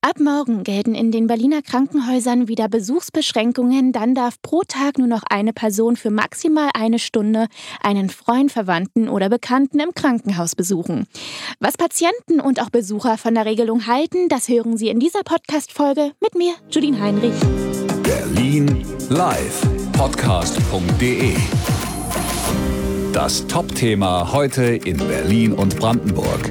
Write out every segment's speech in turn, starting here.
Ab morgen gelten in den Berliner Krankenhäusern wieder Besuchsbeschränkungen. Dann darf pro Tag nur noch eine Person für maximal eine Stunde einen Freund, Verwandten oder Bekannten im Krankenhaus besuchen. Was Patienten und auch Besucher von der Regelung halten, das hören Sie in dieser Podcast-Folge mit mir, Judine Heinrich. Berlin live, podcast.de. Das Top-Thema heute in Berlin und Brandenburg.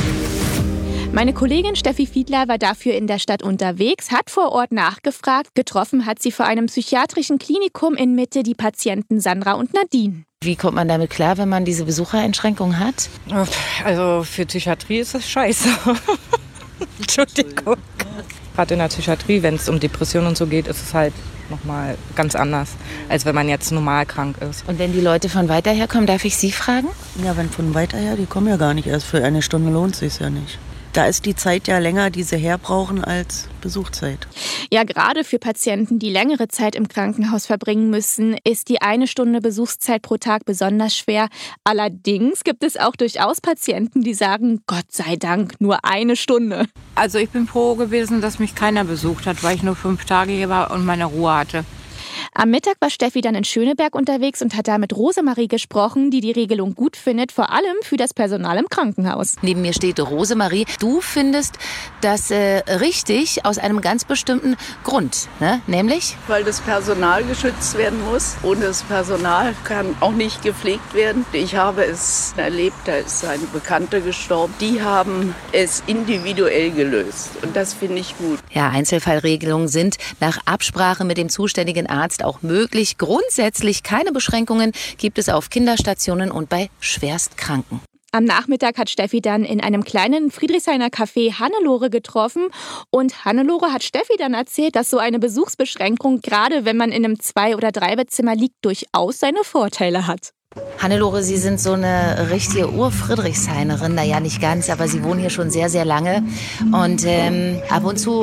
Meine Kollegin Steffi Fiedler war dafür in der Stadt unterwegs, hat vor Ort nachgefragt. Getroffen hat sie vor einem psychiatrischen Klinikum in Mitte die Patienten Sandra und Nadine. Wie kommt man damit klar, wenn man diese Besuchereinschränkung hat? Also für Psychiatrie ist das scheiße. Entschuldigung. Gerade in der Psychiatrie, wenn es um Depressionen und so geht, ist es halt nochmal ganz anders, als wenn man jetzt normal krank ist. Und wenn die Leute von weiter her kommen, darf ich Sie fragen? Ja, wenn von weiter her, die kommen ja gar nicht. Erst für eine Stunde lohnt es sich ja nicht. Da ist die Zeit ja länger, die sie herbrauchen, als Besuchszeit. Ja, gerade für Patienten, die längere Zeit im Krankenhaus verbringen müssen, ist die eine Stunde Besuchszeit pro Tag besonders schwer. Allerdings gibt es auch durchaus Patienten, die sagen, Gott sei Dank, nur eine Stunde. Also ich bin froh gewesen, dass mich keiner besucht hat, weil ich nur 5 Tage hier war und meine Ruhe hatte. Am Mittag war Steffi dann in Schöneberg unterwegs und hat da mit Rosemarie gesprochen, die die Regelung gut findet, vor allem für das Personal im Krankenhaus. Neben mir steht Rosemarie. Du findest das richtig aus einem ganz bestimmten Grund, ne? Nämlich? Weil das Personal geschützt werden muss. Ohne das Personal kann auch nicht gepflegt werden. Ich habe es erlebt, da ist eine Bekannte gestorben. Die haben es individuell gelöst und das finde ich gut. Ja, Einzelfallregelungen sind nach Absprache mit dem zuständigen Arzt auch möglich. Grundsätzlich keine Beschränkungen gibt es auf Kinderstationen und bei Schwerstkranken. Am Nachmittag hat Steffi dann in einem kleinen Friedrichshainer Café Hannelore getroffen. Und Hannelore hat Steffi dann erzählt, dass so eine Besuchsbeschränkung, gerade wenn man in einem 2- oder 3-Bettzimmer liegt, durchaus seine Vorteile hat. Hannelore, Sie sind so eine richtige Ur-Friedrichshainerin. Naja, nicht ganz, aber Sie wohnen hier schon sehr, sehr lange. Und ab und zu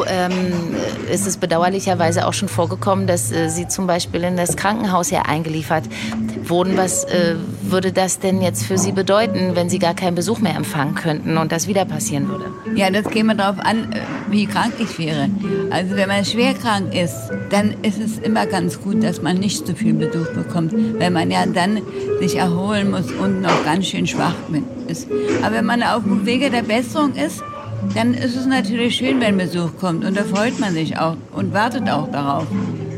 ist es bedauerlicherweise auch schon vorgekommen, dass Sie zum Beispiel in das Krankenhaus hier eingeliefert wurden. Was würde das denn jetzt für Sie bedeuten, wenn Sie gar keinen Besuch mehr empfangen könnten und das wieder passieren würde? Ja, das käme darauf an, wie krank ich wäre. Also wenn man schwer krank ist, dann ist es immer ganz gut, dass man nicht so viel Besuch bekommt, weil man ja dann sich erholen muss und noch ganz schön schwach ist. Aber wenn man auf dem Wege der Besserung ist, dann ist es natürlich schön, wenn Besuch kommt. Und da freut man sich auch und wartet auch darauf.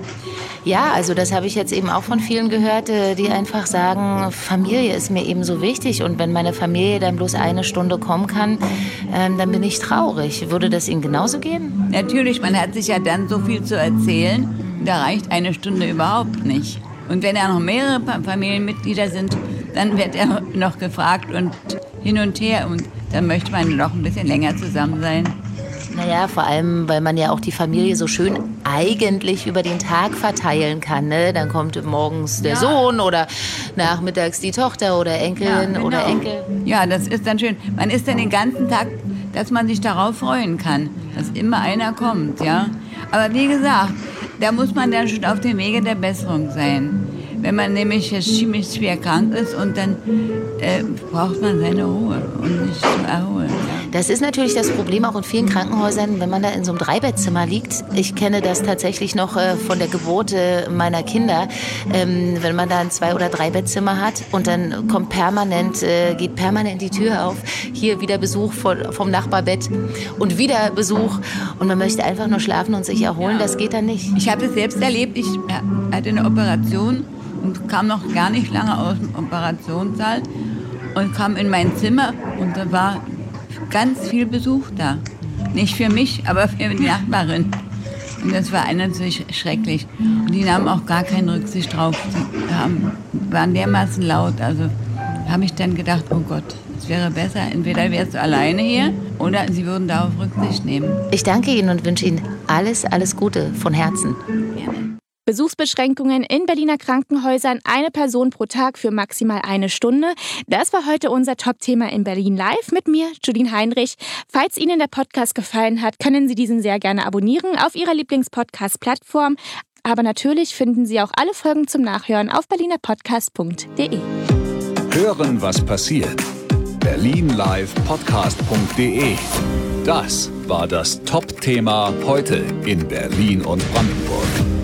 Ja, also das habe ich jetzt eben auch von vielen gehört, die einfach sagen, Familie ist mir eben so wichtig. Und wenn meine Familie dann bloß eine Stunde kommen kann, dann bin ich traurig. Würde das Ihnen genauso gehen? Natürlich, man hat sich ja dann so viel zu erzählen. Da reicht eine Stunde überhaupt nicht. Und wenn ja noch mehrere Familienmitglieder sind, dann wird er noch gefragt und hin und her. Und dann möchte man noch ein bisschen länger zusammen sein. Naja, vor allem, weil man ja auch die Familie so schön eigentlich über den Tag verteilen kann. Ne? Dann kommt morgens der Sohn oder nachmittags die Tochter oder Enkelin oder Enkel. Ja, das ist dann schön. Man ist dann den ganzen Tag, dass man sich darauf freuen kann, dass immer einer kommt. Ja? Aber wie gesagt, da muss man dann schon auf dem Wege der Besserung sein. Wenn man nämlich ziemlich schwer krank ist und dann braucht man seine Ruhe und sich zu erholen. Ja. Das ist natürlich das Problem auch in vielen Krankenhäusern, wenn man da in so einem 3-Bettzimmer liegt. Ich kenne das tatsächlich noch von der Geburt meiner Kinder. Wenn man da ein 2- oder 3-Bettzimmer hat und dann kommt geht permanent die Tür auf. Hier wieder Besuch vom Nachbarbett und wieder Besuch. Und man möchte einfach nur schlafen und sich erholen. Das geht dann nicht. Ich habe es selbst erlebt. Ich hatte eine Operation und kam noch gar nicht lange aus dem Operationssaal und kam in mein Zimmer und da war ganz viel Besuch da. Nicht für mich, aber für die Nachbarin. Und das war natürlich schrecklich. Und die nahmen auch gar keine Rücksicht drauf. Die waren dermaßen laut. Also habe ich dann gedacht, oh Gott, es wäre besser, entweder wärst du alleine hier oder sie würden darauf Rücksicht nehmen. Ich danke Ihnen und wünsche Ihnen alles, alles Gute von Herzen. Gerne. Besuchsbeschränkungen in Berliner Krankenhäusern, eine Person pro Tag für maximal eine Stunde. Das war heute unser Top-Thema in Berlin Live mit mir, Judine Heinrich. Falls Ihnen der Podcast gefallen hat, können Sie diesen sehr gerne abonnieren auf Ihrer Lieblings-Podcast-Plattform. Aber natürlich finden Sie auch alle Folgen zum Nachhören auf berlinerpodcast.de. Hören, was passiert. Berlin live, podcast.de. Das war das Top-Thema heute in Berlin und Brandenburg.